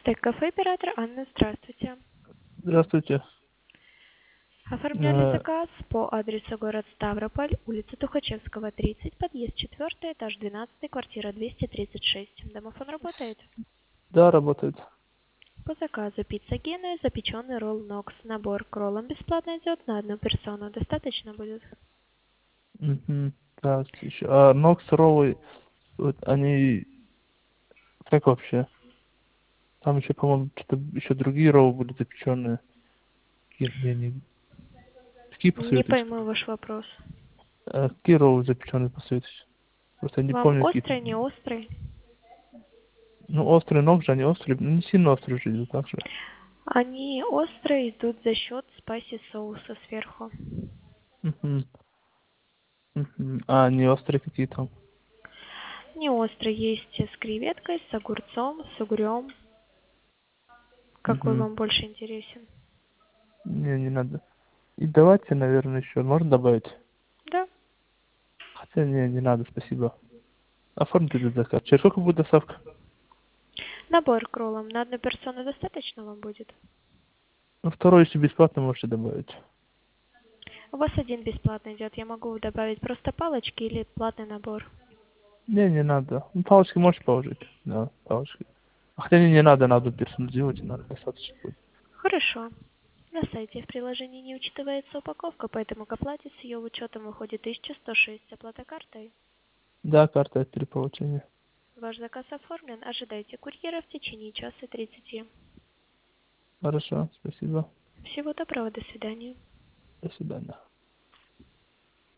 Стейк-кафе «Император». Анна, здравствуйте. Здравствуйте. Оформляли Э, заказ по адресу город Ставрополь, улица Тухачевского, 30, подъезд 4, этаж 12, квартира 236. Домофон работает? Да, работает. По заказу пицца Гена, запеченный ролл Нокс. Набор к роллам бесплатно идет на одну персону. Достаточно будет? Мгм. Так, еще. А Нокс роллы, вот они как вообще? Там еще, по-моему, что-то еще другие роллы были запеченные. Какие Не посоветуете? пойму ваш вопрос. Какие роллы запеченные посоветуете? Просто я не Вам помню, какие острый, там. не острый? Ну, острые ног же, они острые. Ну, не сильно острые же идут, так же. Они острые идут за счет спайси соуса сверху. Мгм. Мгм. А не острые какие там? Не острый есть с креветкой, с огурцом, с угрем. Какой Мгм. вам больше интересен? Не надо. И давайте, наверное, еще. Можно добавить? Да. Хотя не надо, спасибо. Оформите этот заказ. Через сколько будет доставка? Набор к роллам на одну персону достаточно вам будет? Ну, второй, если бесплатно, можете добавить. У вас один бесплатно идет. Я могу добавить просто палочки или платный набор. Не надо. Ну, палочки можете положить. Да, палочки. Хотя не надо, надо персонализировать, надо достаточно будет. Хорошо. На сайте в приложении не учитывается упаковка, поэтому к оплате с ее учетом выходит 1106. Оплата картой. Да, карта при получении. Ваш заказ оформлен. Ожидайте курьера в течение часа 30. Хорошо, спасибо. Всего доброго. До свидания. До свидания.